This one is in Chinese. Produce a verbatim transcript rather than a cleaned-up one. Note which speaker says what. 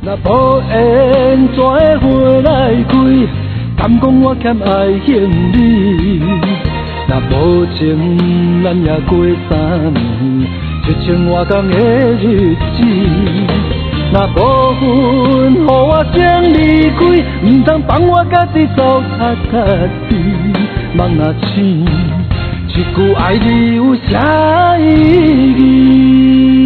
Speaker 1: 无缘怎会花来开？敢讲我欠爱恨你？若无情，咱也过三年一情换工的日子。若无份，予我先离开，唔通放我家己走踏踏实。梦若醒，一句爱你有啥意义？